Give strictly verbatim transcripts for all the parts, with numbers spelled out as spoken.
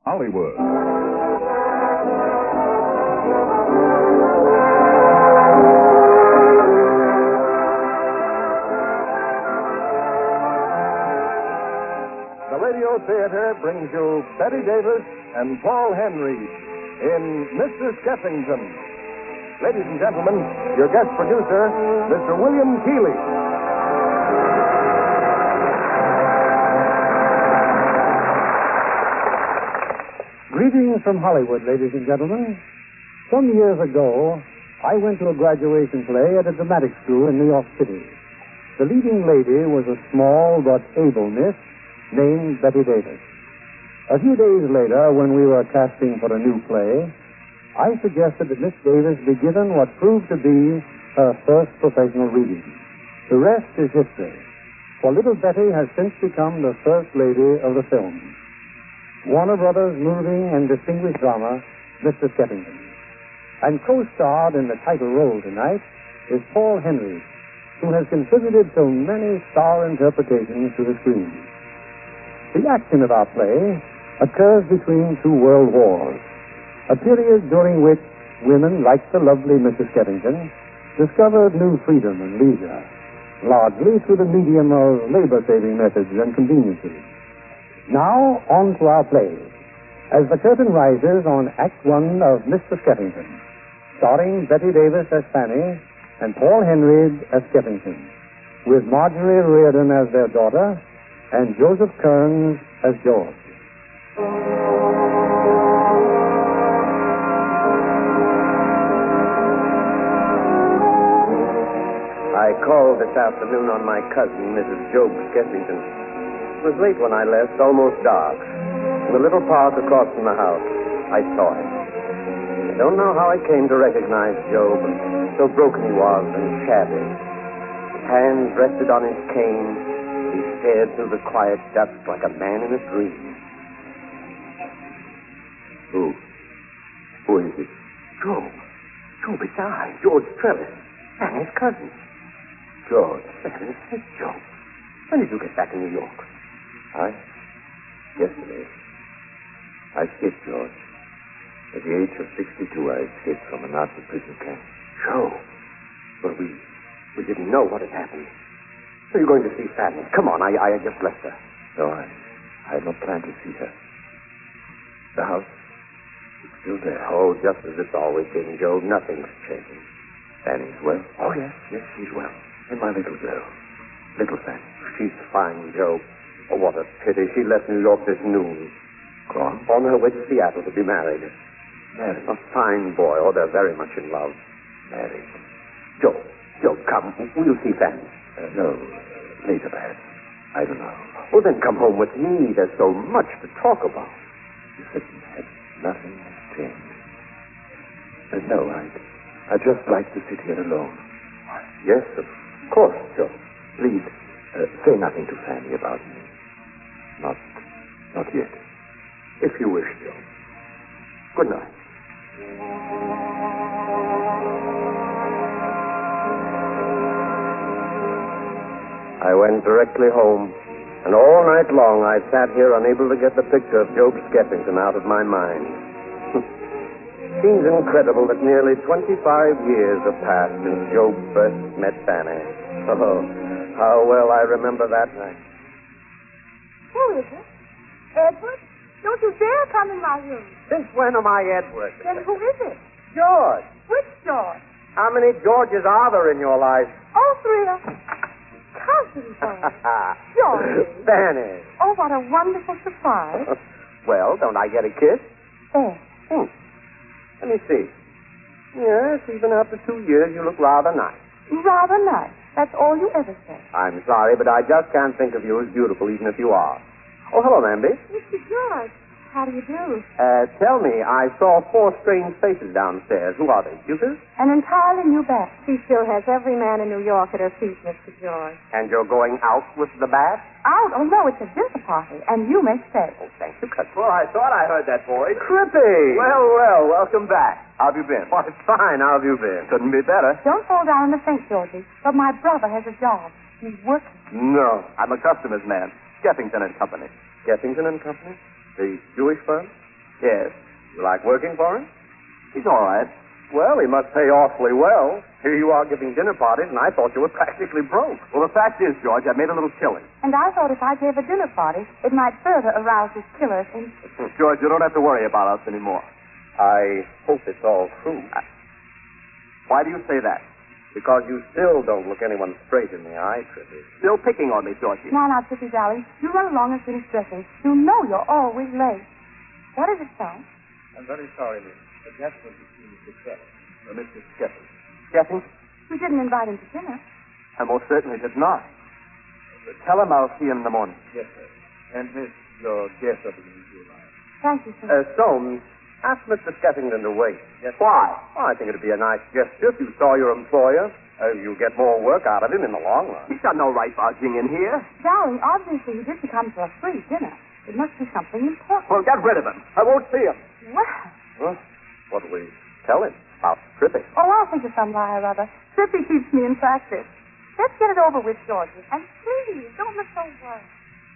Hollywood. The Radio Theater brings you Bette Davis and Paul Henry in Mister Skeffington. Ladies and gentlemen, your guest producer, Mister William Keighley. Greetings from Hollywood, ladies and gentlemen. Some years ago, I went to a graduation play at a dramatic school in New York City. The leading lady was a small but able miss named Bette Davis. A few days later, when we were casting for a new play, I suggested that Miss Davis be given what proved to be her first professional reading. The rest is history, for little Betty has since become the first lady of the film. Warner Brothers' moving and distinguished drama, Mister Skeffington. And co-starred in the title role tonight is Paul Henry, who has contributed so many star interpretations to the screen. The action of our play occurs between two world wars, a period during which women, like the lovely Missus Skeffington, discovered new freedom and leisure, largely through the medium of labor-saving methods and conveniences. Now, on to our play, as the curtain rises on Act One of Mister Skeffington, starring Bette Davis as Fanny and Paul Henry as Skeffington, with Marjorie Riordan as their daughter and Joseph Kearns as George. I called this afternoon on my cousin, Missus Job Skeffington. It was late when I left, almost dark. In the little park across from the house, I saw him. I don't know how I came to recognize Job, so broken he was and shabby. His hands rested on his cane. He stared through the quiet dusk like a man in a dream. Who? Who is it? Job. Job, it's I, George Trellis, and his cousin. George. Heavens, it's Job. When did you get back in New York? I? Yesterday. I escaped, George. At the age of sixty-two, I escaped from a Nazi prison camp. Joe. Well, we we didn't know what had happened. So you're going to see Fanny. Come on, I, I just left her. No, I, I had no plan to see her. The house, it's still there. Oh, just as it's always been, Joe. Nothing's changing. Fanny's well? Oh, yes, yes, she's well. And my little girl, little Fanny. She's fine, Joe. Oh, what a pity. She left New York this noon. Gone? On her way to Seattle to be married. Married? A fine boy. Oh, they're very much in love. Married. Joe, Joe, come. Will you see Fanny? Uh, no, later perhaps. I don't know. Well, then come home with me. There's so much to talk about. You said that nothing has changed. Uh, no, I'd, I'd just like to sit here alone. Yes, of course, Joe. Please, uh, say nothing to Fanny about me. Not, not yet. If you wish, Joe. Good night. I went directly home, and all night long I sat here unable to get the picture of Job Skeffington out of my mind. Seems incredible that nearly twenty-five years have passed since Job first met Fanny. Oh, how well I remember that night. Who is it? Edward? Don't you dare come in my room. Since when am I Edward? Then who is it? George. Which George? How many Georges are there in your life? Oh, three of them. Cousin George. George. Fanny. Oh, what a wonderful surprise. Well, don't I get a kiss? There. Hmm. Let me see. Yes, even after two years, you look rather nice. Rather nice. That's all you ever say. I'm sorry, but I just can't think of you as beautiful, even if you are. Oh, hello, Namby. Mister George, how do you do? Uh, tell me, I saw four strange faces downstairs. Who are they? Cupid? An entirely new bat. She still has every man in New York at her feet, Mister George. And you're going out with the bat? Out? Oh, no, it's a dinner party, and you may stay. Oh, thank you, Cut. Well, I thought I heard that voice. Crippy! Well, well, welcome back. How have you been? Why, fine. How have you been? Couldn't be better. Don't fall down in the sink, Georgie. But my brother has a job. He's working. No, I'm a customer's man. Skeffington and Company. Skeffington and Company? The Jewish firm? Yes. You like working for him? He's all right. Well, he must pay awfully well. Here you are giving dinner parties, and I thought you were practically broke. Well, the fact is, George, I made a little killing. And I thought if I gave a dinner party, it might further arouse his killer's interest. George, you don't have to worry about us anymore. I hope it's all true. I... Why do you say that? Because you still don't look anyone straight in the eye, Trippy. Still picking on me, Georgie. Now, now, Trippy, darling, you run along and finish dressing. You know you're always late. What is it, son? I'm very sorry, miss. But that's what you see, Mister Skeffington. Uh, Mister Skeffington. Skeffington? We didn't invite him to dinner. I most certainly did not. Uh, tell him I'll see him in the morning. Yes, sir. And, miss, your guest will be with you now. Thank you, sir. Uh, Soames, ask Mister Skeffington to wait. Yes. Why? Well, I think it'd be a nice gesture if you saw your employer. Uh, you get more work out of him in the long run. He's got no right barging in here. Darling, obviously he didn't come for a free dinner. It must be something important. Well, get rid of him. I won't see him. Well, Well, what do we tell him about Trippy? oh, I'll think of some lie or other. Trippy keeps me in practice. Let's get it over with, Georgie. And please, don't look so worried.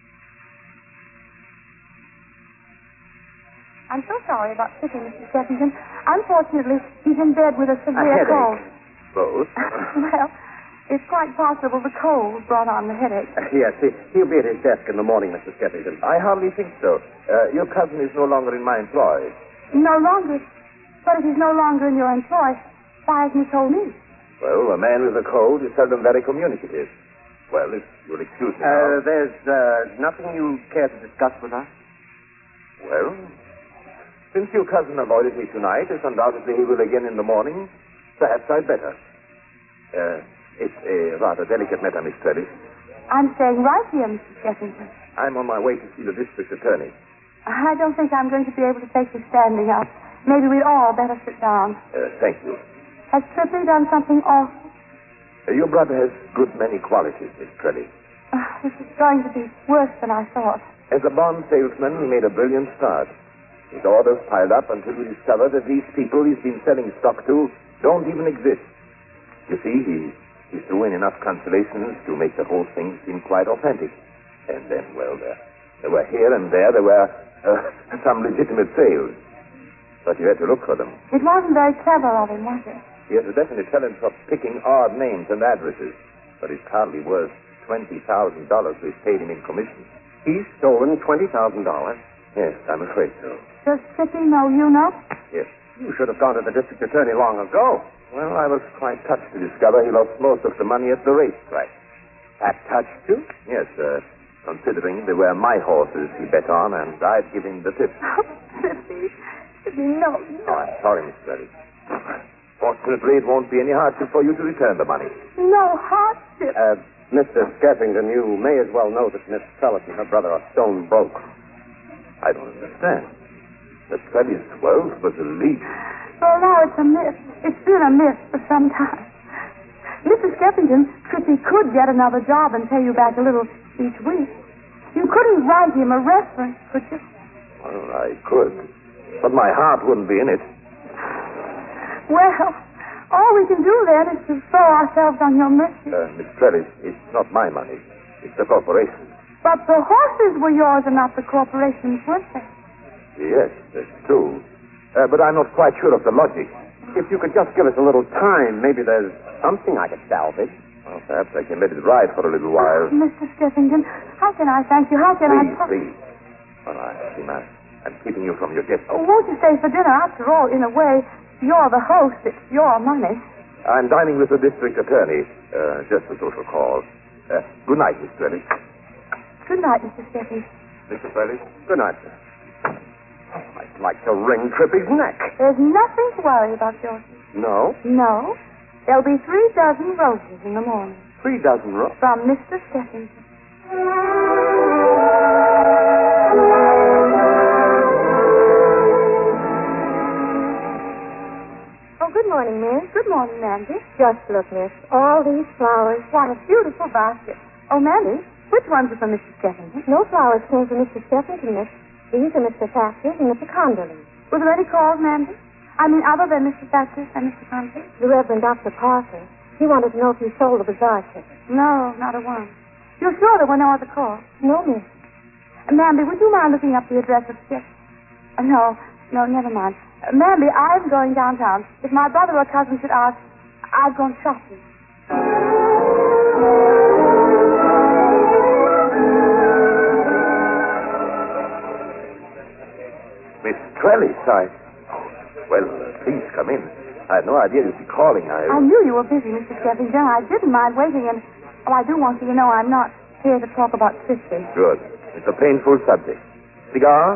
I'm so sorry about Trippy, Mister Skeffington. Unfortunately, he's in bed with a A severe headache. cold. Both? Well, it's quite possible the cold brought on the headache. Uh, yes, he, he'll be at his desk in the morning, Mister Skeffington. I hardly think so. Uh, your cousin is no longer in my employ. No longer. But if he's no longer in your employ, why hasn't he told me? Well, a man with a cold is seldom very communicative. Well, if you'll excuse me now. Uh, there's uh, nothing you care to discuss with us? Well, since your cousin avoided me tonight, as undoubtedly he will again in the morning, perhaps I'd better. Uh, it's a rather delicate matter, Miss Trellis. I'm staying right here, Mister Skeffington. I'm on my way to see the district attorney. I don't think I'm going to be able to take you standing up. Maybe we'd all better sit down. Uh, thank you. Has Trippy done something awful? Uh, your brother has good many qualities, Miss Trellis. Uh, this is going to be worse than I thought. As a bond salesman, he made a brilliant start. His orders piled up until we discovered that these people he's been selling stock to don't even exist. You see, he, he threw in enough consolations to make the whole thing seem quite authentic. And then, well, there, there were here and there, there were uh, some legitimate sales. But you had to look for them. It wasn't very clever of him, was it? He has a definite talent for picking odd names and addresses. But it's hardly worth twenty thousand dollars we've paid him in commission. He's stolen twenty thousand dollars? Yes, I'm afraid so. Does Trippy know you know? Yes. You should have gone to the district attorney long ago. Well, I was quite touched to discover he lost most of the money at the racetrack. That touched you? Yes, sir. Considering they were my horses he bet on, and I'd give him the tip. Oh, Trippy. Trippy, no, no. Oh, I'm sorry, Miss Trellis. Fortunately, it won't be any hardship for you to return the money. No hardship. Uh, Mister Skeffington, you may as well know that Miss Trellis and her brother are stone broke. I don't understand. Miss Trellis' wealth was a leak. Well, now it's a myth. It's been a myth for some time. Missus Skeffington, Trippy could get another job and pay you back a little each week. You couldn't write him a reference, could you? Well, I could. But my heart wouldn't be in it. Well, all we can do then is to throw ourselves on your mercy. Uh, Miss Trellis, it's not my money. It's the corporation. But the horses were yours and not the corporation's, weren't they? Yes, that's true. Uh, but I'm not quite sure of the logic. If you could just give us a little time, maybe there's something I could salvage. Well, perhaps I can let it ride for a little while. Oh, Mister Skeffington, how can I thank you? How can Please, I... please. All right, Seema. I'm keeping you from your guest. Oh, won't you stay for dinner? After all, in a way, you're the host. It's your money. I'm dining with the district attorney. Uh, just a social call. Uh, good night, Miss Trellis. Good night, Mister Skeffington. Mister Trellis? Good night, sir. Oh, I'd like to wring Trippy's neck. There's nothing to worry about, George. No? No. There'll be three dozen roses in the morning. Three dozen ro- From Mister Skeffington. Oh, good morning, Miss. Good morning, Mandy. Just look, Miss. All these flowers. What a beautiful basket. Oh, Mandy, which ones are for Mister Skeffington? No flowers came from Mister Skeffington, Miss. These are Mister Thatcher's and Mister Conderly's. Were there any calls, Mandy? I mean, other than Mister Thatcher's and Mister Conderly? The Reverend Doctor Parker. He wanted to know if you sold the bazaar ticket. No, not a one. You're sure there were no other calls? No, Miss. Mandy, would you mind looking up the address of Skeffington? Uh, no, no, never mind. Uh, Mandy, I'm going downtown. If my brother or cousin should ask, I've gone shopping. Miss Trellis, I... Well, please come in. I had no idea you'd be calling. I... I knew you were busy, Mister Skeffington. I didn't mind waiting, and oh, I do want you to know I'm not here to talk about Christy. Good. It's a painful subject. Cigar?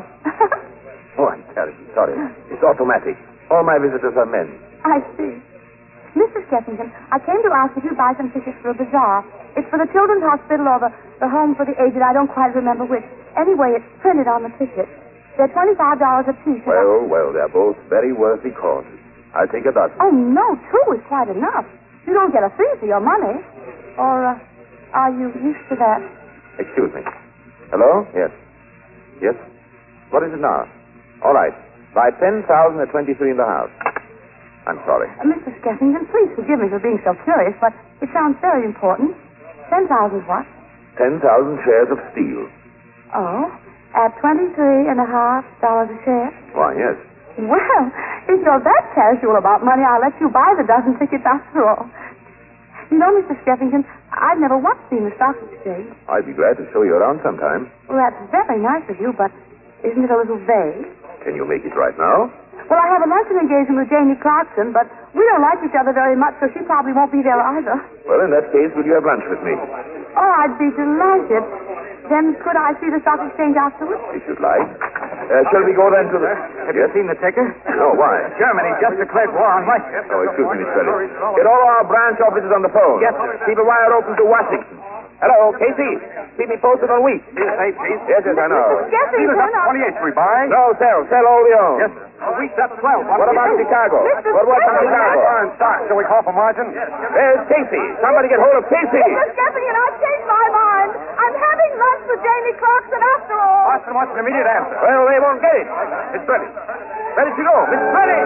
Oh, I'm terribly sorry. It's automatic. All my visitors are men. I see. Mister Skeffington, I came to ask if you'd buy some tickets for a bazaar. It's for the Children's Hospital or the, the Home for the Aged. I don't quite remember which. Anyway, it's printed on the ticket. They're twenty-five dollars apiece. Well, well, they're both very worthy causes. I'll take a dozen. Oh, no, two is quite enough. You don't get a fee for your money. Or uh, are you used to that? Excuse me. Hello? Yes. Yes? What is it now? All right. Buy ten thousand at twenty-three and a half. I'm sorry. Uh, Mister Skeffington, please forgive me for being so curious, but it sounds very important. Ten thousand what? Ten thousand shares of steel. Oh, at twenty-three and a half dollars a share? Why, yes. Well, if you're that casual about money, I'll let you buy the dozen tickets after all. You know, Mister Skeffington, I've never once seen the stock exchange. I'd be glad to show you around sometime. Well, that's very nice of you, but isn't it a little vague? Can you make it right now? Well, I have a luncheon engagement with Janie Clarkson, but we don't like each other very much, so she probably won't be there either. Well, in that case, will you have lunch with me? Oh, I'd be delighted. Then could I see the stock exchange afterwards? If you'd like. Uh, shall we go then to the... Have Yes? you seen the ticker? No, why? Germany just declared war on Russia. Oh, excuse me, Miss Trellis. Get all our branch offices on the phone. Yes, sir. Keep a wire open to Washington. Hello, Casey. Keep me posted on wheat. Yes, hey, please. Yes, yes, I know. Skeffington, I- twenty-eight, we buy. No, sell. Sell all we own. Yes, sir. Wheat's up twelve. What about Chicago? Mister What was from Chicago? Fine stock. Shall we call for margin? There's Casey. Somebody get hold of Casey. Mister Skeffington, I've changed my mind. I'm having lunch with Janie Clarkson after all. Austin wants an immediate answer. Well, they won't get it. It's ready. Ready to go. It's ready.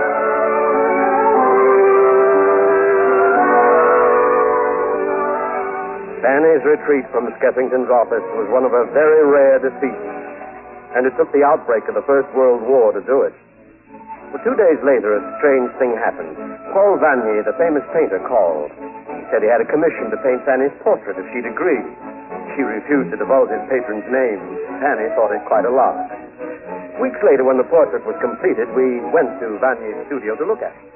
Fanny's retreat from Skeffington's office was one of her very rare defeats, and it took the outbreak of the First World War to do it. But two days later, a strange thing happened. Paul Vanier, the famous painter, called. He said he had a commission to paint Fanny's portrait if she'd agree. She refused to divulge his patron's name. Fanny thought it quite a lot. Weeks later, when the portrait was completed, we went to Vanier's studio to look at it.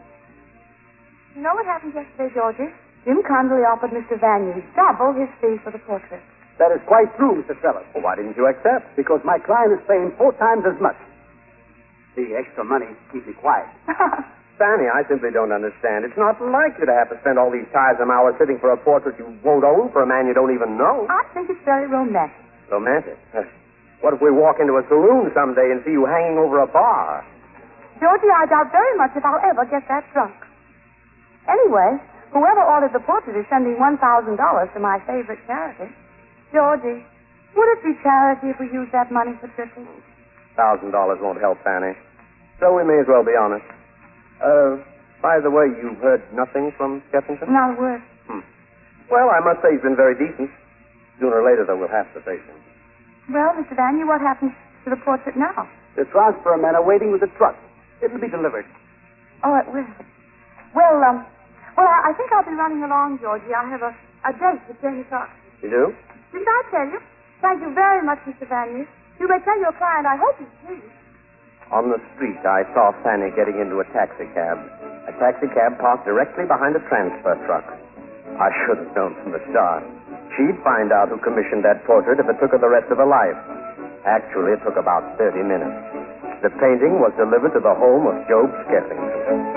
You know what happened yesterday, Georgie? Jim Conley offered Mister Vanier double his fee for the portrait. That is quite true, Mister Sellers. Well, why didn't you accept? Because my client is paying four times as much. The extra money keeps me quiet. Fanny, I simply don't understand. It's not like you to have to spend all these tiresome hours sitting for a portrait you won't own for a man you don't even know. I think it's very romantic. Romantic? What if we walk into a saloon someday and see you hanging over a bar? Georgie, I doubt very much if I'll ever get that drunk. Anyway, whoever ordered the portrait is sending one thousand dollars to my favorite charity. Georgie, would it be charity if we used that money for triples? Thousand dollars won't help, Fanny. So we may as well be honest. Uh, by the way, you've heard nothing from Skeffington? Not a word. Hmm. Well, I must say he's been very decent. Sooner or later, though, we'll have to face him. Well, Mister Vanier, what happens to the portrait now? The transfer men are waiting with the truck. It'll be delivered. Oh, it will. Well, um, well, I, I think I'll be running along, Georgie. I have a, a date with Janie Clarkson. You do? Didn't I tell you? Thank you very much, Mister Vanier. You may tell your client I hope he's pleased. On the street, I saw Fanny getting into a taxicab. A taxicab parked directly behind a transfer truck. I should have known from the start. She'd find out who commissioned that portrait if it took her the rest of her life. Actually, it took about thirty minutes. The painting was delivered to the home of Job Skeffington.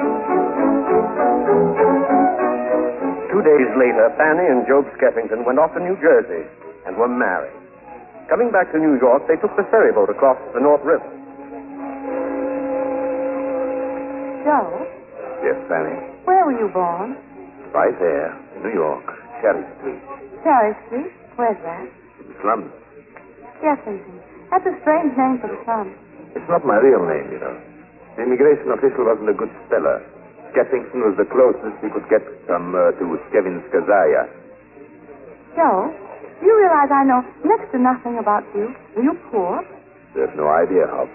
Two days later, Fanny and Job Skeffington went off to New Jersey and were married. Coming back to New York, they took the ferry boat across the North River. Joe, Yes, Fanny. where were you born? Right there, in New York, Cherry Street. Cherry Street. Where's that? In the slums. Skeffington. That's a strange name for the son. It's not my real name, you know. The immigration official wasn't a good speller. Skeffington was the closest he could get from uh, to Skevinskazaya. Joe, do you realize I know next to nothing about you? Were you poor? There's no idea how poor.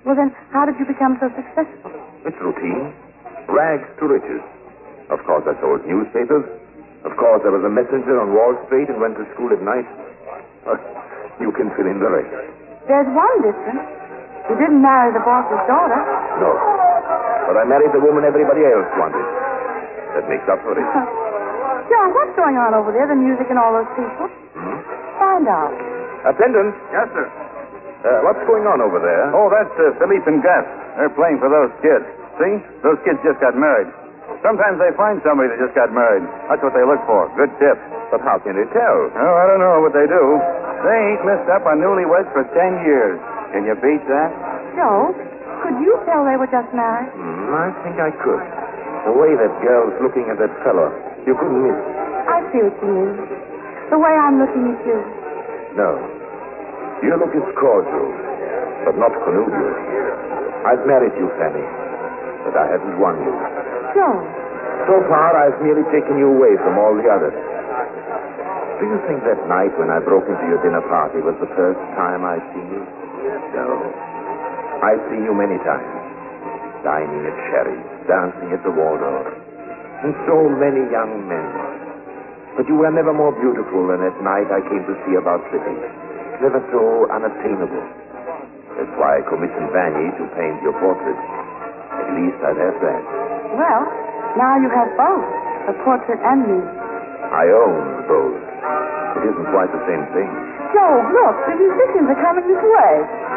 Well, then, how did you become so successful? It's routine. Rags to riches. Of course, I sold newspapers. Of course, I was a messenger on Wall Street and went to school at night. Uh, you can fill in the rest. There's one difference. You didn't marry the boss's daughter. No. But I married the woman everybody else wanted. That makes up for it. John, what's going on over there, the music and all those people? Hmm? Find out. Attendant. Yes, sir. Uh, what's going on over there? Oh, that's uh, Philippe and Gus. They're playing for those kids. See? Those kids just got married. Sometimes they find somebody that just got married. That's what they look for. Good tip. But how can they tell? Oh, I don't know what they do. They ain't missed up on newlyweds for ten years. Can you beat that? Joe, could you tell they were just married? Hmm, I think I could. The way that girl's looking at that fellow, you couldn't miss. I see what you mean. The way I'm looking at you. No. Your look is cordial, but not connubial. I've married you, Fanny, but I haven't won you. Joe. So far, I've merely taken you away from all the others. Do you think that night when I broke into your dinner party was the first time I've seen you? No. I've seen you many times. Dining at Sherry's, dancing at the Waldorf, and so many young men. But you were never more beautiful than that night I came to see about City. Never so unattainable. That's why I commissioned Vanny to paint your portrait. At least I'd have that. Well, now you have both, the portrait and me. I own both. It isn't quite the same thing. Joe, look, the musicians are coming this way.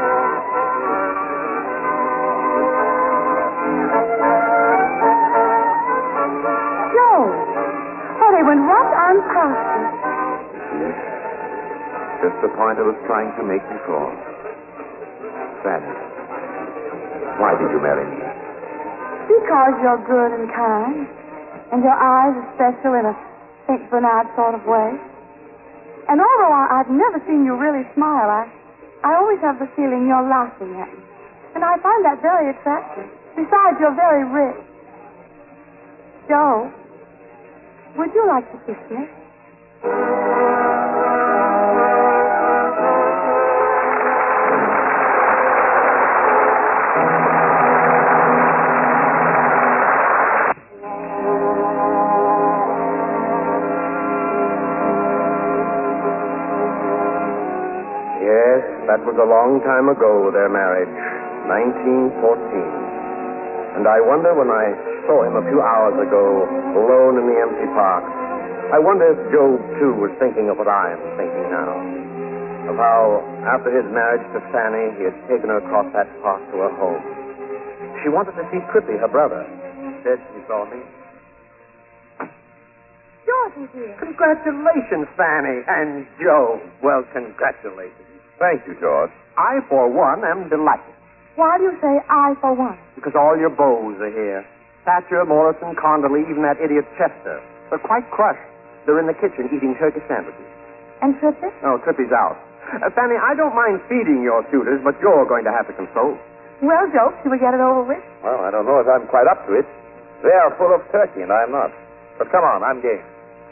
Joe, oh, they went right on past us. Yes. Just the point I was trying to make before. Fanny, why did you marry me? Because you're good and kind, and your eyes are special in a Saint Bernard sort of way. And although I, I've never seen you really smile, I, I always have the feeling you're laughing at me. And I find that very attractive. Besides, you're very rich. Joe, would you like to kiss me? That was a long time ago, their marriage, nineteen fourteen. And I wonder when I saw him a few hours ago, alone in the empty park, I wonder if Job, too, was thinking of what I am thinking now. Of how, after his marriage to Fanny, he had taken her across that park to her home. She wanted to see Trippy, her brother. She said she saw me. George is here. Congratulations, Fanny and Joe. Well, congratulations. Thank you, George. I, for one, am delighted. Why do you say I for one? Because all your beaux are here. Thatcher, Morrison, Conderly, even that idiot Chester. They're quite crushed. They're in the kitchen eating turkey sandwiches. And Trippy? Oh, Trippy's out. Uh, Fanny, I don't mind feeding your suitors, but you're going to have to console. Well, Joe, should we get it over with? Well, I don't know if I'm quite up to it. They are full of turkey, and I'm not. But come on, I'm game.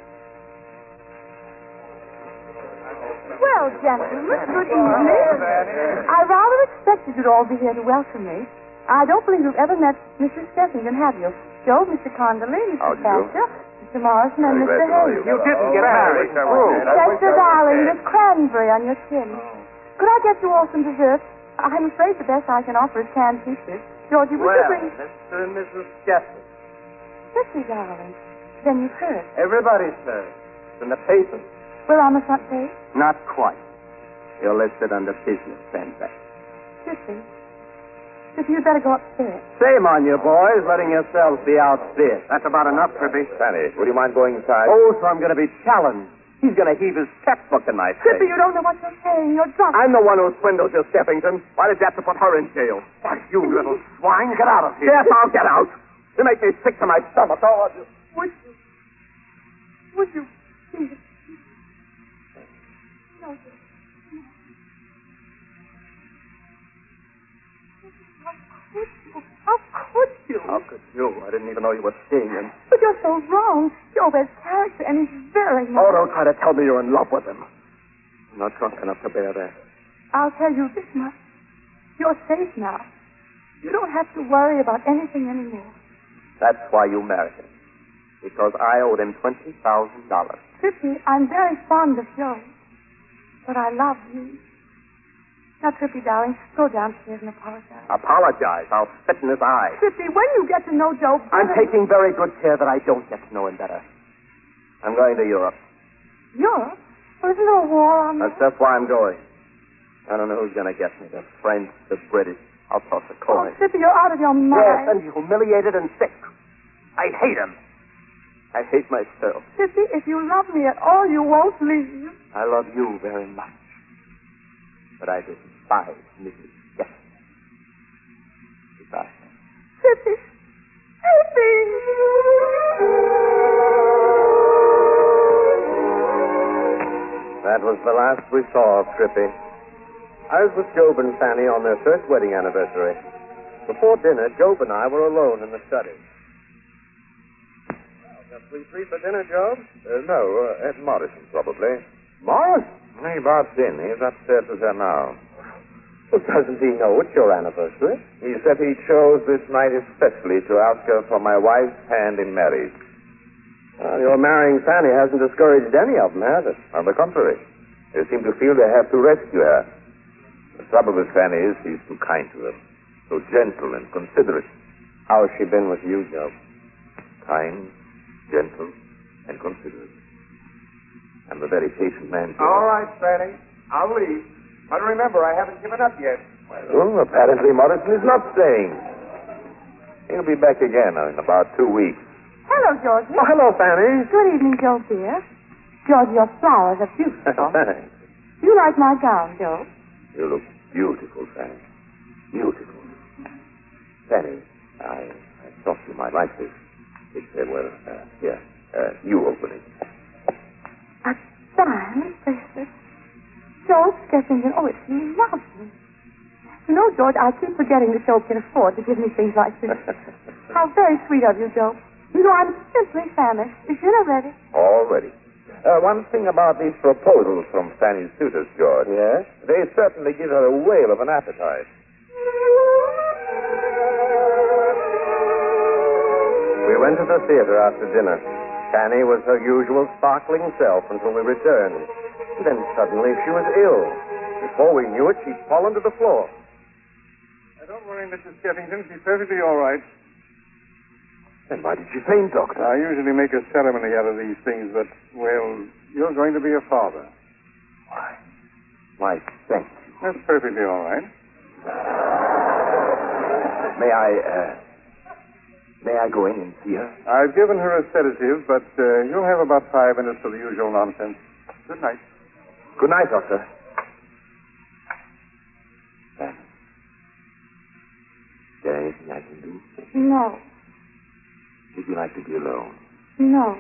Well, gentlemen, good evening. I rather expected you'd all be here to welcome me. I don't believe you've ever met Missus Skeffington, have you? Joe, Mister Conderly, Mister Thatcher, Mister Morrison, and Mister Hayes. You didn't get married. Chester, darling, there's cranberry on your chin. Could I get you all some dessert? I'm afraid the best I can offer is canned peaches. Georgie, would well, you bring... Mister and Missus Skeffington. Sissy, darling. Then you've heard. Everybody's heard. It's in the papers. We're on the front page. Not quite. You're listed under business transaction. Sissy. Sissy, you'd better go upstairs. Shame on you, boys, letting yourselves be outbid. That's about enough, Trippy. Fanny, would you mind going inside? Oh, so I'm going to be challenged. He's going to heave his checkbook tonight. Trippy, you don't know what you're saying. You're drunk. I'm the one who swindled you, Skeffington. Why did you have to put her in jail? Why, you little swine, get out of here. Yes, I'll get out. You make me sick to my stomach. Oh, you... Would you... Would you... Please... No, no. How could you? How could you? I didn't even know you were seeing him. But you're so wrong. Job has character, and he's very nice. Oh, don't try to tell me you're in love with him. I'm not drunk enough to bear that. I'll tell you this much. You're safe now. You don't have to worry about anything anymore. That's why you married him. Because I owed him twenty thousand dollars. Trippy, I'm very fond of Joe. But I love you. Now, Trippy, darling, go downstairs and apologize. Apologize. I'll spit in his eye. Trippy, when you get to know Joe better... I'm taking very good care that I don't get to know him better. I'm going to Europe. Europe? Well, isn't there a war on That's there? just why I'm going. I don't know who's going to get me. The French, the British. I'll toss a Oh, coin. Trippy, you're out of your mind. Yes, and humiliated and sick. I hate him. I hate myself. Trippy, if you love me at all, you won't leave. I love you very much. But I despise Missus Jefferson. Goodbye. Trippy. Trippy. That was the last we saw of Trippy. I was with Job and Fanny on their first wedding anniversary. Before dinner, Job and I were alone in the study. Just we three for dinner, Job? Uh, no, uh, Ed Morrison, probably. Morris? He barged in. He's upstairs with her now. Well, doesn't he know it's your anniversary? He said he chose this night especially to ask her for my wife's hand in marriage. Well, your marrying Fanny hasn't discouraged any of them, has it? On the contrary, they seem to feel they have to rescue her. The trouble with Fanny is she's too kind to them, so gentle and considerate. How's she been with you, Job? Kind, gentle, and considerate. I'm a very patient man, Joe. All right, Fanny. I'll leave. But remember, I haven't given up yet. Well, apparently Morrison is not staying. He'll be back again in about two weeks. Hello, Georgie. Oh, hello, Fanny. Good evening, Joe, dear. George, your flowers are beautiful. Thanks. You like my gown, Joe? You look beautiful, Fanny. Beautiful. Fanny, I, I thought you might like this. It's, uh, well, uh, here. Uh, you open it. A diamond bracelet. George Skeffington. Oh, it's lovely. You know, George, I keep forgetting that Joe can afford to give me things like this. How very sweet of you, Joe. You know, I'm simply famished. Is dinner ready? All ready. Uh, one thing about these proposals from Fanny's suitors, George. Yes? They certainly give her a whale of an appetite. We went to the theater after dinner. Fanny was her usual sparkling self until we returned. Then suddenly she was ill. Before we knew it, she'd fallen to the floor. Now, don't worry, Missus Skeffington. She's perfectly all right. Then why did she faint, Doctor? I usually make a ceremony out of these things, but, well, you're going to be a father. Why? Why, thank you. That's perfectly all right. May I, uh, may I go in and see her? I've given her a sedative, but uh, you'll have about five minutes for the usual nonsense. Good night. Good night, Doctor. Fanny, is there anything I can do? No. Would you like to be alone? No.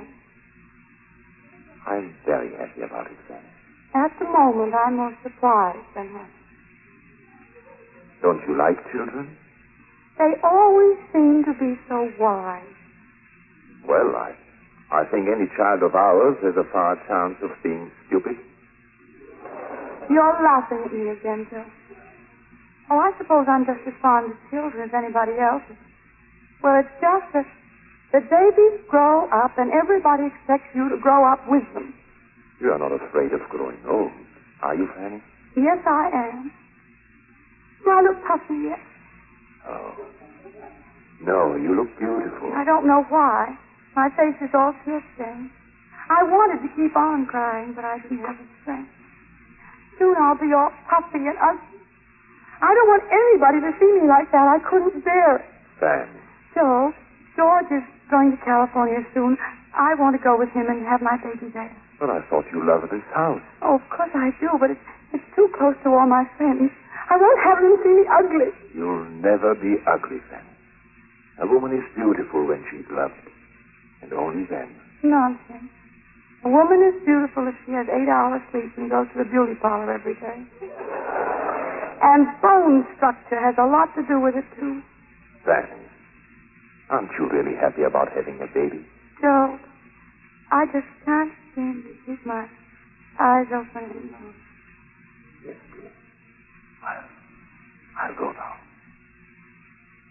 I'm very happy about it, Fanny. At the moment, I'm more surprised than happy. Don't you like children? They always seem to be so wise. Well, I, I think any child of ours has a far chance of being stupid. You're laughing at me again, Joe. Oh, I suppose I'm just as fond of children as anybody else. Well, it's just that the babies grow up and everybody expects you to grow up with them. You are not afraid of growing old, are you, Fanny? Yes, I am. Do I look puffy yet? Oh. No, you look beautiful. I don't know why. My face is all tear-stained. I wanted to keep on crying, but I didn't have the strength. Soon I'll be all puffy and ugly. I don't want anybody to see me like that. I couldn't bear it. Fanny. Joe, George is going to California soon. I want to go with him and have my baby there. But I thought you loved this house. Oh, of course I do, but it's, it's too close to all my friends. I won't have them see me ugly. You'll never be ugly, Fanny. A woman is beautiful when she's loved. And only then. Nonsense. A woman is beautiful if she has eight hours sleep and goes to the beauty parlor every day. And bone structure has a lot to do with it, too. Fanny, aren't you really happy about having a baby? Joe, I just can't seem to keep my eyes open anymore. Yes, dear. I'll, I'll go now.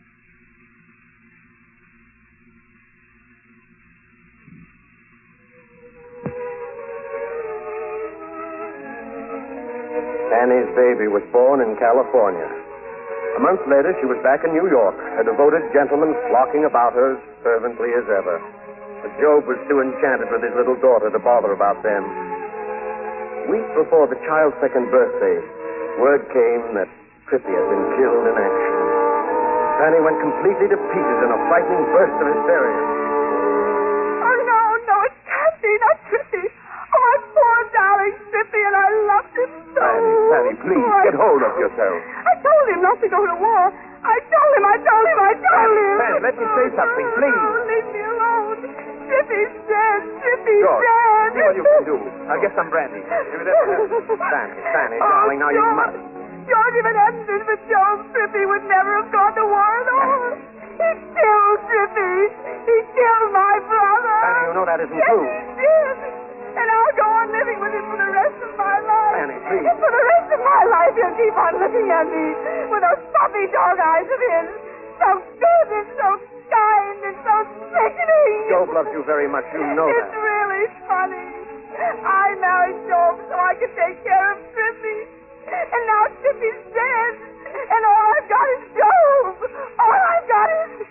baby was born in California. A month later, she was back in New York, her devoted gentlemen flocking about her as fervently as ever. But Job was too enchanted with his little daughter to bother about them. A week before the child's second birthday, word came that Trippy had been killed in action. Fanny went completely to pieces in a frightening burst of hysteria. Oh, no, no, it can't be, not Trippy. Oh, my poor darling Trippy, and I loved him so. Fanny, Fanny, please, Oh, I- get hold of yourself. I told him not to go to war. I told him, I told him, I told him. Fanny, let me say something, please. Oh, leave me alone. Trippy's dead. Trippy's George, dead. see what you can do. I'll get some brandy. Give me that. Fanny, Fanny, Oh, darling, now you George. must. George, if it hadn't been for Joe, Trippy would never have gone to war at all. He killed Trippy. He killed my brother. Fanny, you know that isn't Yes, true. he did. And I'll go on living with him for the rest of my life. Fanny, please. For the rest of my life, he'll keep on looking at me with those puppy dog eyes of his. So good and so kind and so sickening. Job loves you very much. You know It's that. really funny. I married Job so I could take care of Trippy. And now Trippy's dead. And all I've got is Job. All I've got is...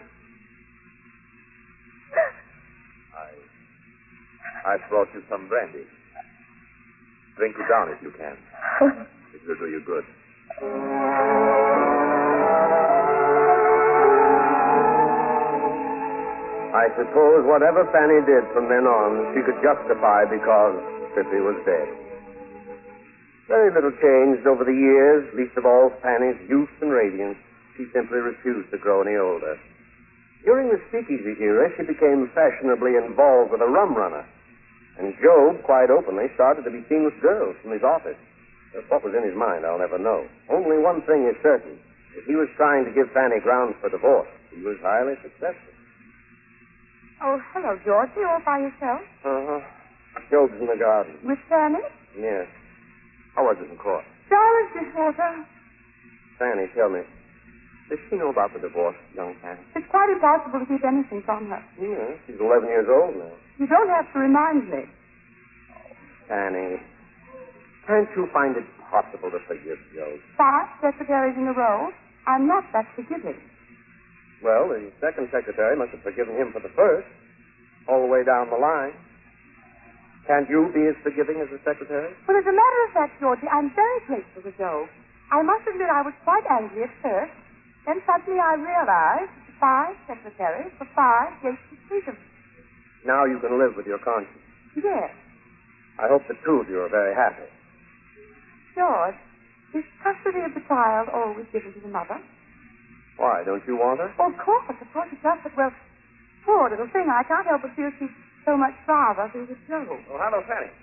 I, I've brought you some brandy. Drink it down if you can. It will do you good. I suppose whatever Fanny did from then on, she could justify because Trippy was dead. Very little changed over the years, least of all Fanny's youth and radiance. She simply refused to grow any older. During the speakeasy era, she became fashionably involved with a rum runner. And Job, quite openly, started to be seen with girls from his office. But what was in his mind, I'll never know. Only one thing is certain. If he was trying to give Fanny grounds for divorce, he was highly successful. Oh, hello, George. You all by yourself? Uh-huh. Job's in the garden. With Fanny? Yes. How was it in court? Charlotte Dishwater. Fanny, tell me, does she know about the divorce, young Fanny? It's quite impossible to keep anything from her. Yeah, she's eleven years old now. You don't have to remind me. Fanny, can't you find it possible to forgive Job? Five secretaries in a row. I'm not that forgiving. Well, the second secretary must have forgiven him for the first, all the way down the line. Can't you be as forgiving as the secretary? Well, as a matter of fact, Georgie, I'm very grateful to Joe. I must admit I was quite angry at first. Then suddenly I realized that the five secretaries were five gates of freedom. Now you can live with your conscience. Yes. I hope the two of you are very happy. George, is custody of the child always given to the mother? Why, don't you want her? Oh, of course, of course it does. But, well, poor little thing, I can't help but feel she'd so much rather be with Joe. Oh, hello, Fanny.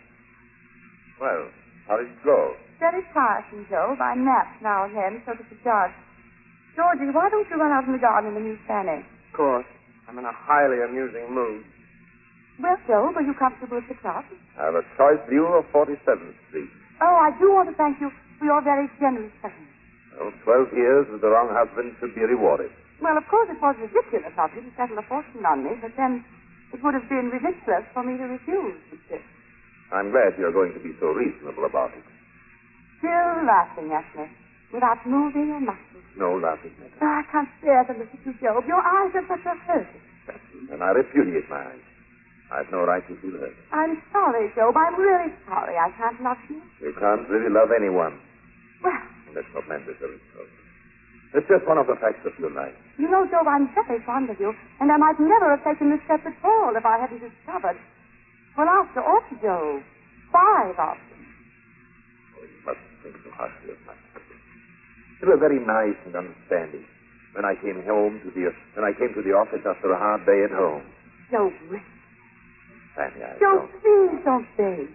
Well, how did it go? Very tiresome, Joe. I napped now and then, so does the judge. Georgie, why don't you run out in the garden and amuse Fanny? Of course. I'm in a highly amusing mood. Well, Joe, were you comfortable at the club? I have a choice view of forty-seventh Street. Oh, I do want to thank you for your very generous present. Well, twelve years with the wrong husband should be rewarded. Well, of course, it was ridiculous of you to settle a fortune on me, but then it would have been ridiculous for me to refuse, wouldn't it? I'm glad you're going to be so reasonable about it. Still laughing at me, without moving a muscle. No laughing at Oh, I can't bear to look at you, Job. Your eyes are such a hurt expression. And I repudiate my eyes. I've no right to feel hurt. I'm sorry, Job. I'm really sorry I can't love you. You can't really love anyone. Well, That's not mandatory. It's just one of the facts of your life. you know, Job, I'm very fond of you, and I might never have taken this step at all if I hadn't discovered. Well, after all, Job, five of them. Oh, you mustn't think so harshly of myself. You were very nice and understanding when I came home to the when I came to the office after a hard day at home. Job, really. Fanny, I Job, don't please don't beg.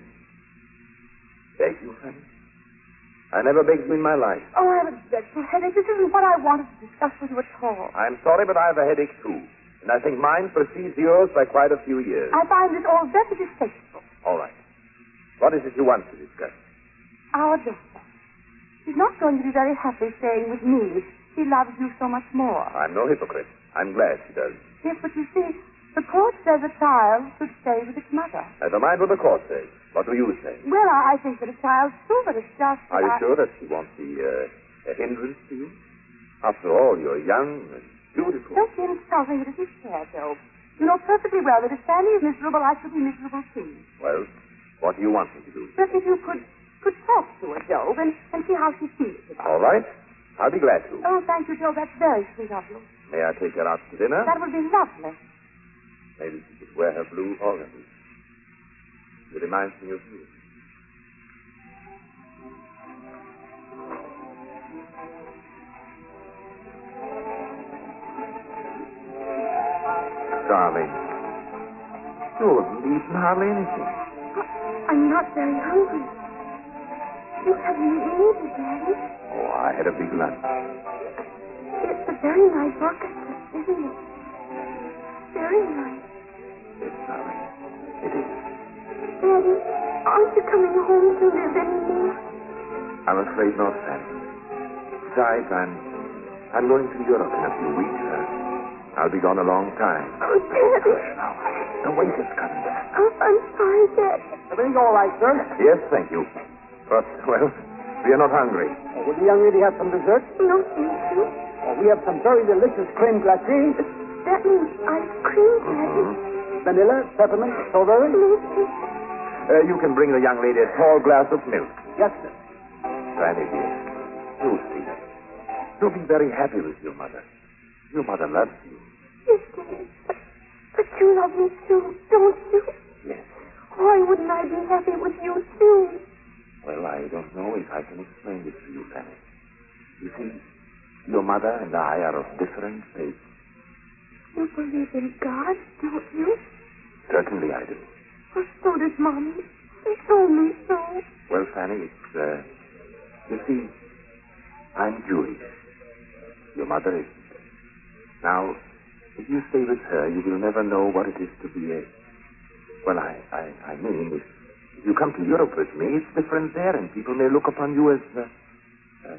beg you, Fanny. I never begged you in my life. Oh, I have a dreadful headache. This isn't what I wanted to discuss with you at all. I'm sorry, but I have a headache too. And I think mine precedes yours by quite a few years. I find this all very distasteful. All right. What is it you want to discuss? Our daughter. She's not going to be very happy staying with me. She loves you so much more. I'm no hypocrite. I'm glad she does. Yes, but you see, The court says a child should stay with its mother. Never mind what the court says. What do you say? Well, I, I think that a child's true, but it's just... Are you I... sure that she won't be uh, a hindrance to you? After all, you're young and beautiful. Don't get into something that isn't fair, Job. You know perfectly well that if Sandy is miserable, I should be miserable too. Well, what do you want me to do? But if you could could talk to her, Job, and, and see how she feels about All right. I'll be glad to. it. Oh, thank you, Job. That's very sweet of you. May I take her out to dinner? That would be lovely. Maybe she could wear her blue organdie. It reminds me of you. Darling, you haven't eaten hardly anything. I'm not very hungry. You haven't eaten either, Daddy. Oh, I had a big lunch. It's a very nice orchestra, isn't it? Very nice. Yes, darling, it is. Daddy, aren't you coming home to live anymore? I'm afraid not, Fanny. Besides, I'm, I'm going to Europe in a few weeks. Uh, I'll be gone a long time. Oh, Daddy. Now, the waiter's coming. Oh, I'm sorry, Daddy. Everything all right, sir? Yes, thank you. But, well, we are not hungry. Oh, would the young lady have some dessert? No, thank you. Oh, we have some very delicious creme glacé. That means ice cream, Daddy. Vanilla, peppermint, strawberry? No, thank you. Uh, you can bring the young lady a tall glass of milk. Yes, sir. Fanny, dear, you see, you'll be very happy with your mother. Your mother loves you. Yes, Daddy. But, but you love me too, don't you? Yes. Why wouldn't I be happy with you too? Well, I don't know if I can explain this to you, Fanny. You see, your mother and I are of different faiths. You believe in God, don't you? Certainly I do. Well, so does Mommy. She told me so. Well, Fanny, it's, uh, you see, I'm Jewish. Your mother is. Now, if you stay with her, you will never know what it is to be a... Well, I, I, I mean, if you come to Europe with me, it's different there, and people may look upon you as... Uh, uh,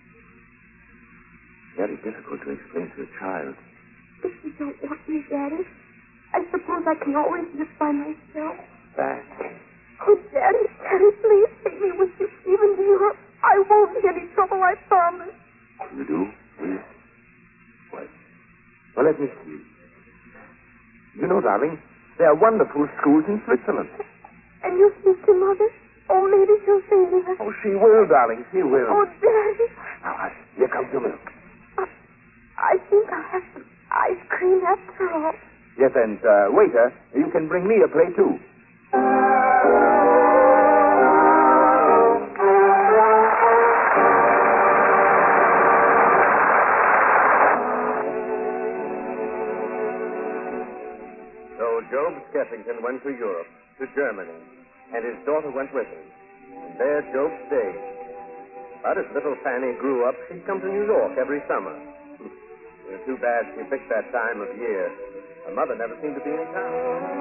very difficult to explain to a child. If you don't want me, Daddy, I suppose I can always live by myself. Back. Oh, Daddy, Daddy, please take me with you, even to Europe. I won't be any trouble, I promise. You do? Please? Well, well, let me see. You know, darling, there are wonderful schools in Switzerland. And you speak to Mother? Oh, maybe she'll say that. Oh, she will, darling, she will. Oh, Daddy. Now, hush. Here comes your milk. Uh, I think I'll have some ice cream after all. Yes, and, uh, waiter, you can bring me a plate, too. So Job Skeffington went to Europe, to Germany, and his daughter went with him. And there Job stayed. But as little Fanny grew up, she'd come to New York every summer. It was too bad she picked that time of year. Her mother never seemed to be in town.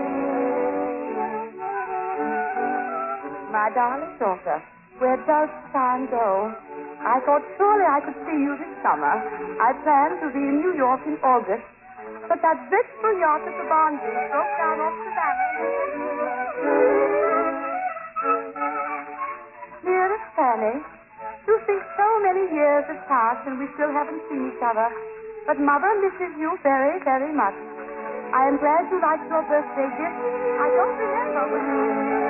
My darling daughter, where does time go? I thought surely I could see you this summer. I planned to be in New York in August, but that dreadful yacht at the Barnsley broke down off Savannah. Dearest Fanny, you think so many years have passed and we still haven't seen each other, but Mother misses you very, very much. I am glad you liked your birthday gift. I don't remember when you...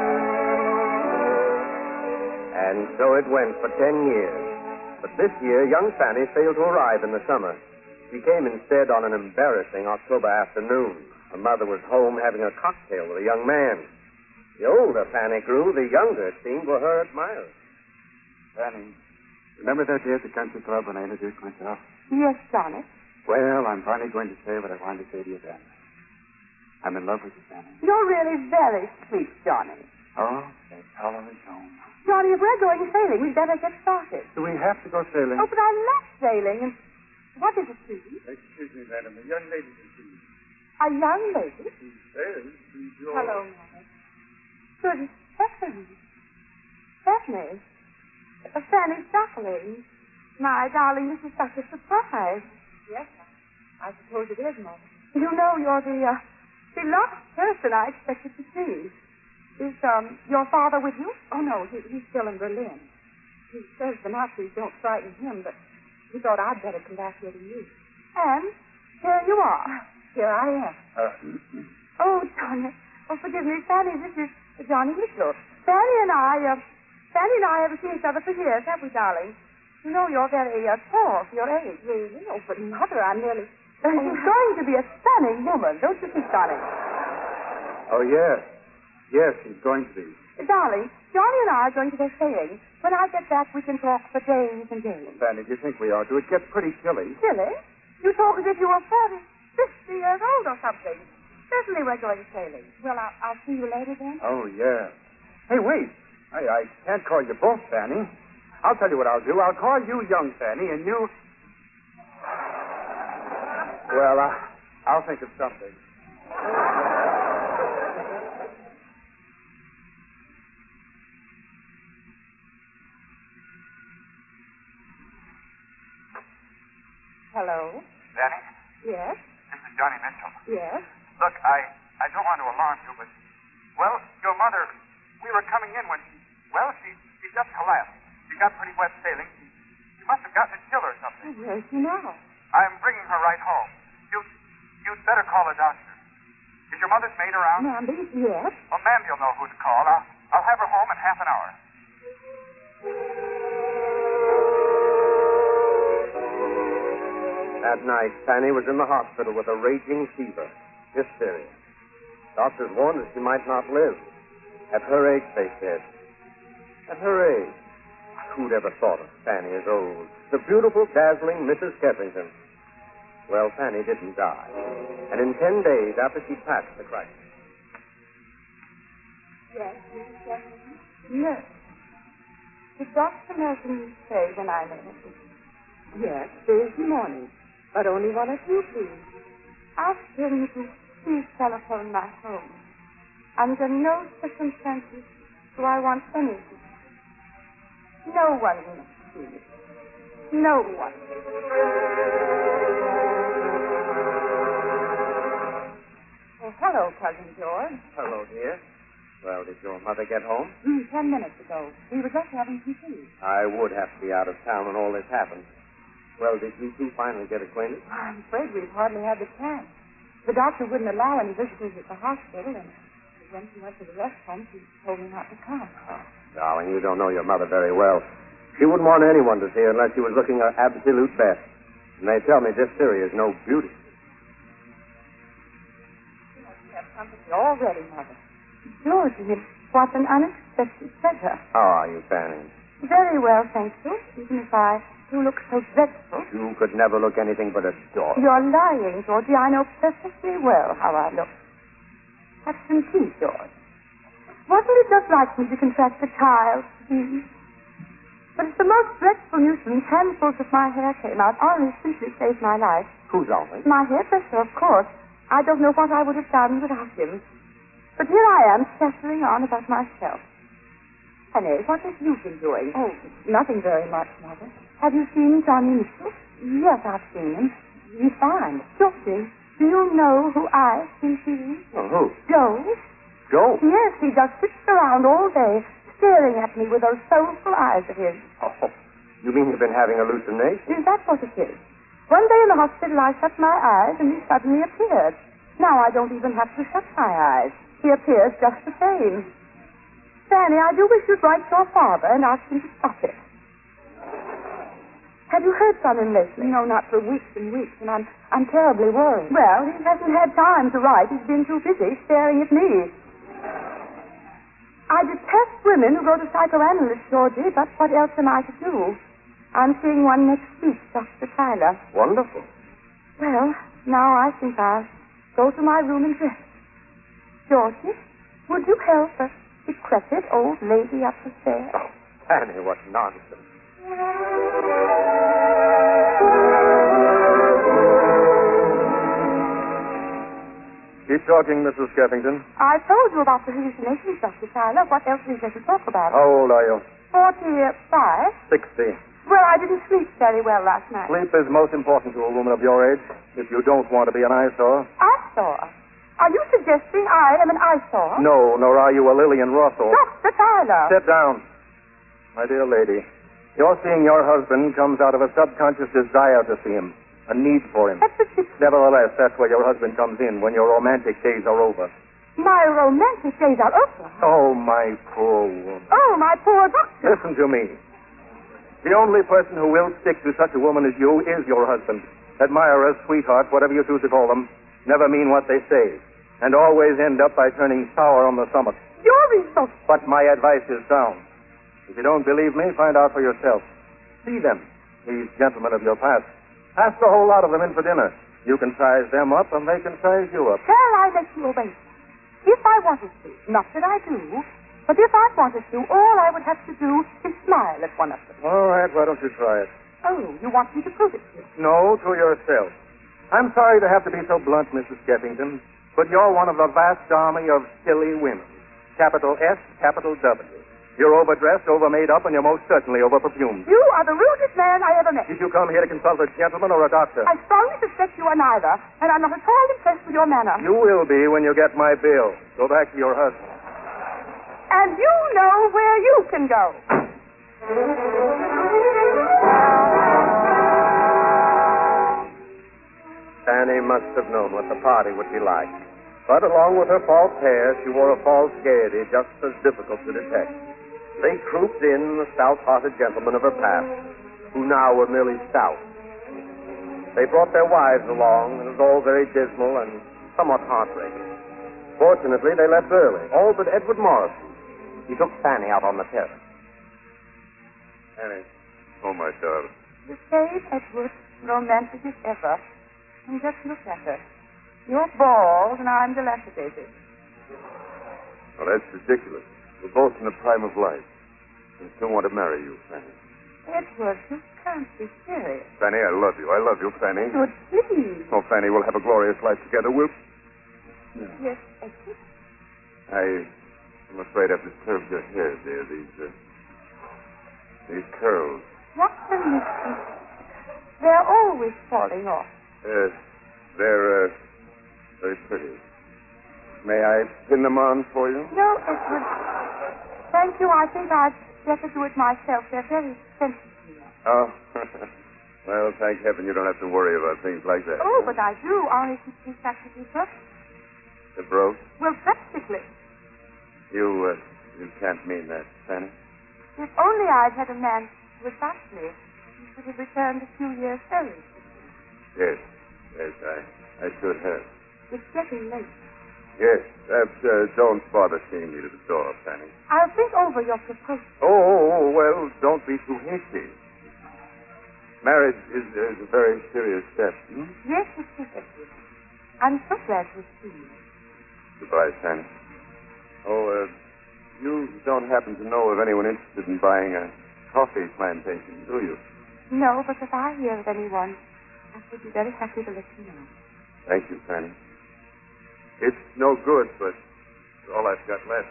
And so it went for ten years. But this year, young Fanny failed to arrive in the summer. She came instead on an embarrassing October afternoon. Her mother was home having a cocktail with a young man. The older Fanny grew, the younger it seemed were her admirers. Fanny, remember that day at the country club when I introduced myself? Yes, Johnny. Well, I'm finally going to say what I wanted to say to you then. I'm in love with you, Fanny. You're really very sweet, Johnny. Oh, that's all on its own. Johnny, if we're going sailing, we'd better get started. Do we have to go sailing? Oh, but I love sailing. And what is it, please? Excuse me, madam. A young lady to see you. A young lady? She says she's yours. Hello, Mother. Good heavens. Stephanie. Uh, Fanny Duckling. My darling, this is such a surprise. Yes, I suppose it is, Mother. You know you're the, uh, The last person I expected to see. Is, um, your father with you? Oh, no, he, he's still in Berlin. He says the Nazis don't frighten him, but he thought I'd better come back here to you. And here you are. Here I am. Uh, Oh, Johnny. Oh, forgive me, Fanny. This is Johnny Mitchell. Fanny and I, uh, Fanny and I haven't seen each other for years, have we, darling? You know you're very uh, tall for your age. Really? Oh, but Mother, I'm nearly... Uh, she's going to be a stunning woman, don't you think, darling? oh, yes. Yes, he's going to be. Darling, Johnny and I are going to go sailing. When I get back, we can talk for days and days. Fanny, do you think we ought to? It gets pretty chilly. Silly? You talk as if you were forty, fifty years old or something. Certainly we're going sailing. Well, I'll, I'll see you later then. Oh, yeah. Hey, wait. I, I can't call you both, Fanny. I'll tell you what I'll do. I'll call you young Fanny, and you... Well, uh, I'll think of something. Hello? Fanny, Yes? this is Johnny Mitchell. Yes? Look, I, I don't want to alarm you, but, well, your mother, we were coming in when she, well, she, she just collapsed. She got pretty wet sailing. She, she must have gotten a chill or something. Oh, where is she now? I'm bringing her right home. You, you'd better call a doctor. Is your mother's maid around? Mandy, yes? Well, Mandy'll know who to call. I'll, I'll have her home in half an hour. That night, Fanny was in the hospital with a raging fever, diphtheria. Doctors warned that she might not live. At her age, they said. At her age. Who'd ever thought of Fanny as old? The beautiful, dazzling Missus Skeffington. Well, Fanny didn't die. And in ten days after she passed the crisis. Yes, Missus Skeffington? Yes. Did Doctor Melton say when I met him? Yes, Thursday morning. But only one of you, please. Ask him to please telephone my home. Under no circumstances do I want anything. No one will see me. No one. Oh, hello, Cousin George. Hello, dear. Well, did your mother get home? Mm, ten minutes ago. We were just having some tea. I would have to be out of town when all this happened. Well, did you two finally get acquainted? I'm afraid we've hardly had the chance. The doctor wouldn't allow any visitors at the hospital, and when she went to the rest home, she told me not to come. Oh, darling, you don't know your mother very well. She wouldn't want anyone to see her unless she was looking her absolute best. And they tell me diphtheria is no beauty. You must have company already, Mother. Georgie, what an unexpected pleasure. How are you, Fanny? Very well, thank you. Even if I do look so dreadful. You could never look anything but a dog. You're lying, Georgie. I know perfectly well how I look. Have some tea, George. Wasn't it just like me to contract a child? Hmm. But it's the most dreadful nuisance. Handfuls of my hair came out. Only simply saved my life. Who's Ollie? My hairdresser, of course. I don't know what I would have done without him. But here I am, chattering on about myself. Honey, what have you been doing? Oh, nothing very much, Mother. Have you seen Johnny Mitchell? Yes, I've seen him. He's fine. Georgie, do you know who I've been seeing? Oh, who? Joe. Joe? Yes, he just sits around all day, staring at me with those soulful eyes of his. Oh, you mean you've been having hallucinations? Is that what it is? One day in the hospital, I shut my eyes, and he suddenly appeared. Now I don't even have to shut my eyes. He appears just the same. Fanny, I do wish you'd write your father and ask him to stop it. Have you heard from him lately? No, not for weeks and weeks, and I'm I'm terribly worried. Well, he hasn't had time to write. He's been too busy staring at me. I detest women who go to psychoanalysts, Georgie, but what else am I to do? I'm seeing one next week, Doctor Tyler. Wonderful. Well, now I think I'll go to my room and dress. Georgie, would you help a decrepit old lady up the stairs? Oh, Fanny, what nonsense. Keep talking, Missus Skeffington. I told you about the hallucinations, Doctor Tyler. What else is there to talk about? How old are you? Forty-five. Sixty. Well, I didn't sleep very well last night. Sleep is most important to a woman of your age. If you don't want to be an eyesore. I saw. Are you suggesting I am an eyesore? No, nor are you a Lillian Rosso. Doctor Tyler. Sit down. My dear lady, your seeing your husband comes out of a subconscious desire to see him, a need for him. That's the... Nevertheless, that's where your husband comes in, when your romantic days are over. My romantic days are over. Oh, my poor woman. Oh, my poor doctor. Listen to me. The only person who will stick to such a woman as you is your husband. Admirers, sweethearts, whatever you choose to call them, never mean what they say, and always end up by turning sour on the summit. You're resourceful. But my advice is sound. If you don't believe me, find out for yourself. See them, these gentlemen of your past. Ask the whole lot of them in for dinner. You can size them up, and they can size you up. Shall I let you obey? If I wanted to, not that I do, but if I wanted to, all I would have to do is smile at one of them. All right, why don't you try it? Oh, you want me to prove it to you? No, to yourself. I'm sorry to have to be so blunt, Missus Skeffington, but you're one of the vast army of silly women. Capital S, capital W. You're overdressed, overmade up, and you're most certainly overperfumed. You are the rudest man I ever met. Did you come here to consult a gentleman or a doctor? I strongly suspect you are neither, and I'm not at all impressed with your manner. You will be when you get my bill. Go back to your husband. And you know where you can go. Fanny must have known what the party would be like. But along with her false hair, she wore a false gaiety just as difficult to detect. They trooped in the stout-hearted gentlemen of her past, who now were merely stout. They brought their wives along, and it was all very dismal and somewhat heartbreaking. Fortunately, they left early, all but Edward Morrison. He took Fanny out on the terrace. Fanny. Oh, my darling. The same Edward, romantic as ever. And just look at her. You're bald, and I'm dilapidated. Well, that's ridiculous. We're both in the prime of life. I still want to marry you, Fanny. Edward, you can't be serious. Fanny, I love you. I love you, Fanny. Edward, please. Oh, Fanny, we'll have a glorious life together. We'll... Yes, Edward. I... I'm afraid I've disturbed your hair, dear. These, uh... These curls. What's the mystery? They're always falling off. Yes. They're, uh... very pretty. May I pin them on for you? No, Edward. Thank you. I think I'd better do it myself. They're very sensitive. Oh. Well, thank heaven you don't have to worry about things like that. Oh, but I do. Only to see practically broke. It broke? Well, practically. You, uh, you can't mean that, Fanny. If only I'd had a man who would ask me, he should have returned a few years early. Yes. Yes, I, I should have. It's getting late. Yes, perhaps uh, don't bother seeing me to the door, Fanny. I'll think over your proposal. Oh, oh, oh, well, don't be too hasty. Marriage is, is a very serious step. Hmm? Yes, it is, Edward. I'm so glad to see you. Goodbye, Fanny. Oh, uh, you don't happen to know of anyone interested in buying a coffee plantation, do you? No, but if I hear of anyone, I should be very happy to let you know. Thank you, Fanny. It's no good, but it's all I've got left.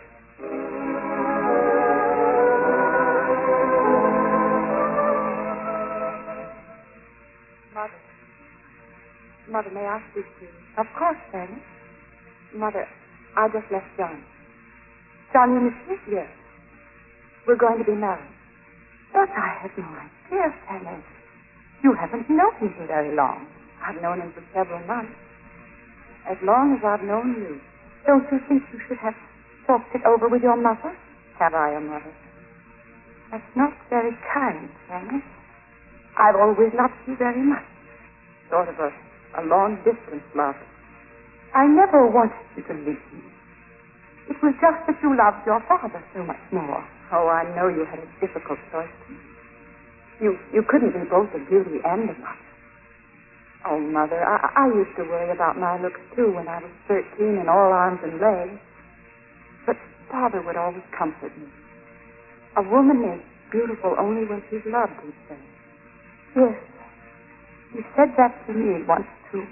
Mother. Mother, may I speak to you? Of course, Fanny. Mother, I just left John. John, you miss me? Yes. We're going to be married. But I had no idea, Fanny. You haven't known him for very long. I've known him for several months. As long as I've known you, don't you think you should have talked it over with your mother? Have I a mother? That's not very kind, Fanny. I've always loved you very much. Sort of a, a long-distance love. I never wanted you to leave me. It was just that you loved your father so much more. Oh, I know you had a difficult choice. You you couldn't be both a beauty and a mother. Oh, Mother, I, I used to worry about my looks, too, when I was thirteen and all arms and legs. But Father would always comfort me. A woman is beautiful only when she's loved, he'd say. Yes, he said that to me once, too.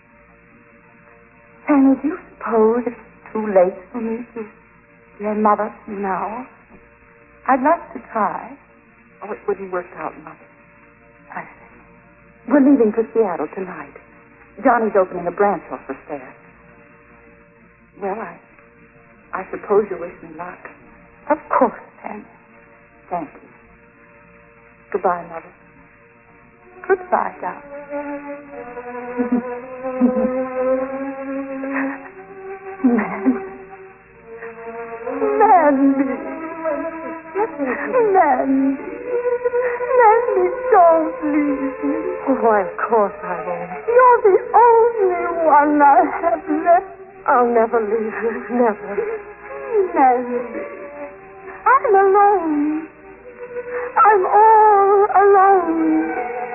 Fanny, do you suppose it's too late for me to be a mother now? I'd like to try. Oh, it wouldn't work out, Mother. I see. We're leaving for Seattle tonight. Johnny's opening a branch office there. Well, I, I suppose you wish me luck. Of course, Fanny. Thank you. Goodbye, Mother. Goodbye, darling. Mandy. Mandy. Mandy. Mandy, don't leave me. Oh, why, of course I won't. You're the only one I have left. I'll never leave you. Never. Mandy. I'm alone. I'm all alone.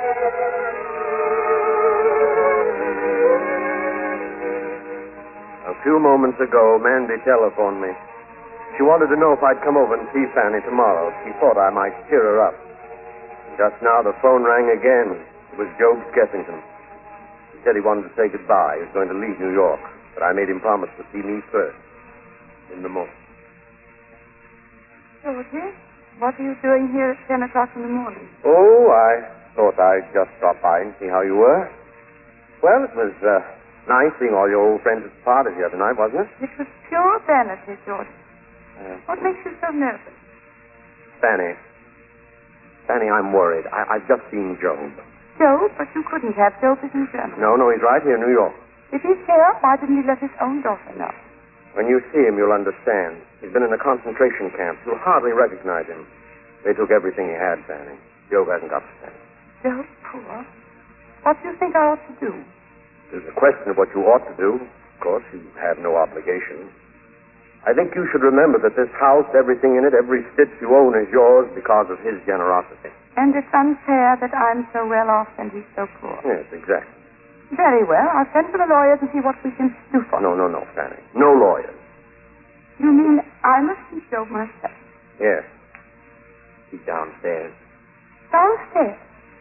A few moments ago, Mandy telephoned me. She wanted to know if I'd come over and see Fanny tomorrow. She thought I might cheer her up. Just now the phone rang again. It was Job Skeffington. He said he wanted to say goodbye. He was going to leave New York. But I made him promise to see me first. In the morning. Georgie, what are you doing here at ten o'clock in the morning? Oh, I thought I'd just stop by and see how you were. Well, it was uh, nice seeing all your old friends at the party the other night, wasn't it? It was pure vanity, Georgie. Uh, What makes you so nervous? Fanny. Fanny, I'm worried. I- I've just seen Job. Job? But you couldn't have. Job is in Germany. No, no, he's right here in New York. If he's here, why didn't he let his own daughter know? When you see him, you'll understand. He's been in a concentration camp. You'll hardly recognize him. They took everything he had, Fanny. Job hasn't got the same. Job, poor. What do you think I ought to do? There's a question of what you ought to do. Of course, you have no obligation. I think you should remember that this house, everything in it, every stitch you own is yours because of his generosity. And it's unfair that I'm so well off and he's so poor. Yes, exactly. Very well. I'll send for the lawyers and see what we can do for him. No, no, no, Fanny. No lawyers. You mean I must see Job myself? Yes. He's downstairs. Downstairs?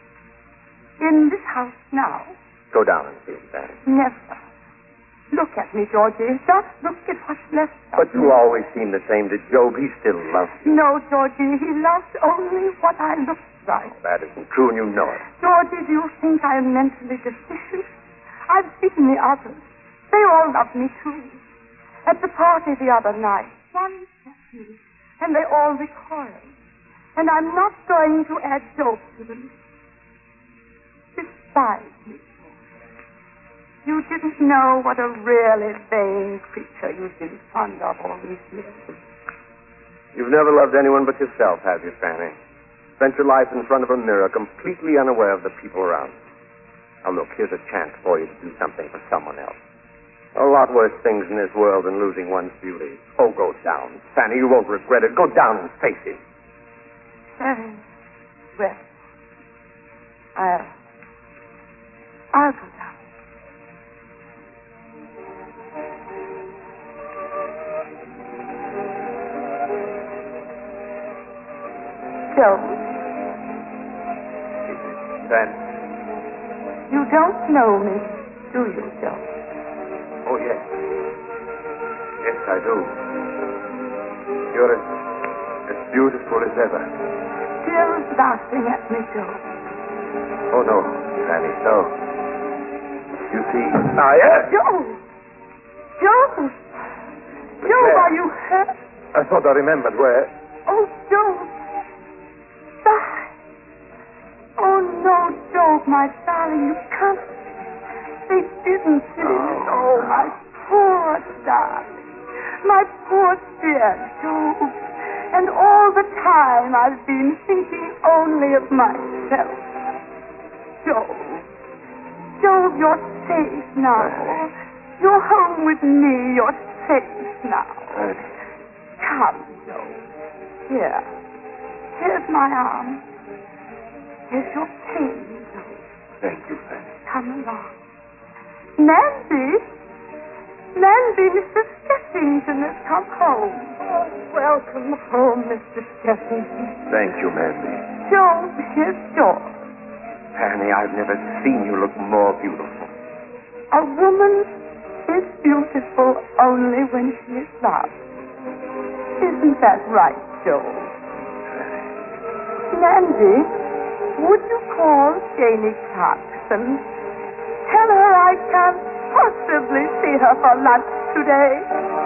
In this house now? Go down and see him, Fanny. Never. Look at me, Georgie. Just look at what's left of But me. you always seem the same to Job. He still loves you. No, Georgie. He loves only what I look like. That isn't true, and you know it. Georgie, do you think I am mentally deficient? I've seen the others. They all love me, too. At the party the other night, one left me, and they all recoiled. And I'm not going to add Job to the list. Despise me. You didn't know what a really vain creature you've been fond of all these years. You've never loved anyone but yourself, have you, Fanny? Spent your life in front of a mirror, completely unaware of the people around you. Now, look, here's a chance for you to do something for someone else. A lot worse things in this world than losing one's beauty. Oh, go down. Fanny, you won't regret it. Go down and face it. Very well. I'll... I'll go down. Joe, Fanny. you don't know me, do you, Joe? Oh, yes. Yes, I do. You're as, as beautiful as ever. Still laughing at me, Joe. Oh, no, Fanny, no. You see... Ah, yes! Joe! Joe! Joe, Where? are you hurt? I thought I remembered where. Oh, Joe! Die! Oh, no, Joe, my darling, you can't... They didn't see it. Oh, my poor darling. My poor dear Joe. And all the time I've been thinking only of myself. Joe. Joe, you're safe now. You're home with me. You're safe now. Come, Joe. Here. Here's my arm. Here's your pain, Joe. Thank you, Fanny. Come along. Nancy? Nancy, Mister Skeffington has come home. Oh, welcome home, Mister Skeffington. Thank you, Mandy. Joe, here's George. Fanny, I've never seen you look more beautiful. A woman is beautiful only when she is loved. Isn't that right, Joe? Nancy, would you call Janie Clarkson? Tell her I can't possibly see her for lunch today.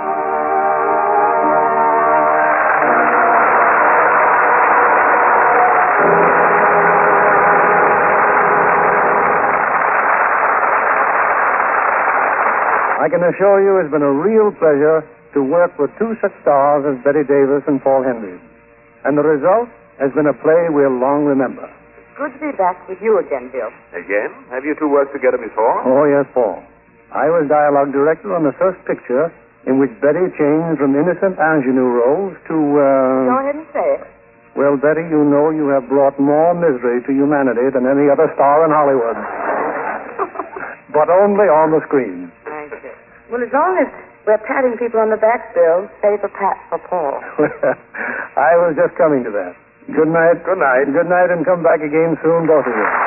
I can assure you it's been a real pleasure to work with two such stars as Betty Davis and Paul Henry. And the result has been a play we'll long remember. Good to be back with you again, Bill. Again? Have you two worked together before? Oh, yes, Paul. I was dialogue director on the first picture in which Betty changed from innocent ingenue roles to, uh... Go ahead and say it. Well, Betty, you know you have brought more misery to humanity than any other star in Hollywood. But only on the screen. Thank you. Well, as long as we're patting people on the back, Bill, save a pat for Paul. I was just coming to that. Good night. Good night. Good night, and come back again soon, both of you.